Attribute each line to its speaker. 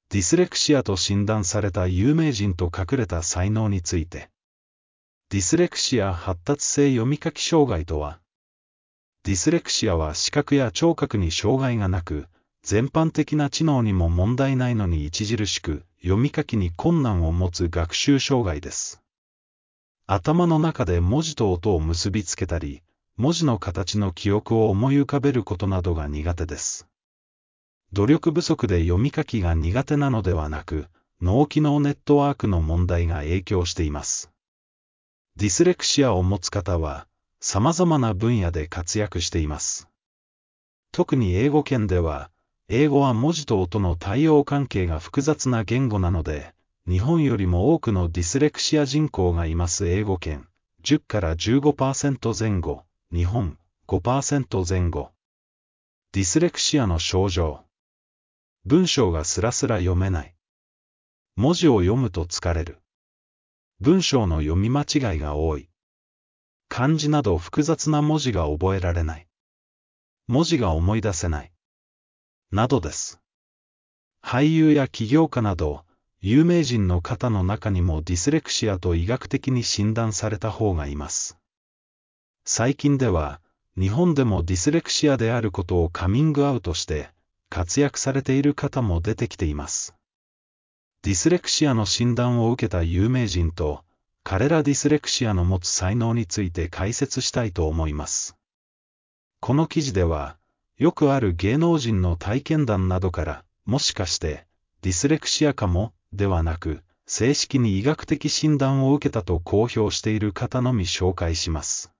Speaker 1: ディスレクシアと診断された有名人と隠れた才能について。ディスレクシア発達性読み書き障害とは、ディスレクシアは視覚や聴覚に障害がなく、全般的な知能にも問題ないのに著しく、読み書きに困難を持つ学習障害です。頭の中で文字と音を結びつけたり、文字の形の記憶を思い浮かべることなどが苦手です。努力不足で読み書きが苦手なのではなく、脳機能ネットワークの問題が影響しています。ディスレクシアを持つ方は、様々な分野で活躍しています。特に英語圏では、英語は文字と音の対応関係が複雑な言語なので、日本よりも多くのディスレクシア人口がいます英語圏、10から 15% 前後、日本、5% 前後。ディスレクシアの症状。文章がスラスラ読めない。文字を読むと疲れる。文章の読み間違いが多い。漢字など複雑な文字が覚えられない。文字が思い出せない。などです。俳優や起業家など、有名人の方の中にもディスレクシアと医学的に診断された方がいます。最近では、日本でもディスレクシアであることをカミングアウトして、活躍されている方も出てきています。ディスレクシアの診断を受けた有名人と、彼らディスレクシアの持つ才能について解説したいと思います。この記事では、よくある芸能人の体験談などから、もしかして、ディスレクシアかも、ではなく、正式に医学的診断を受けたと公表している方のみ紹介します。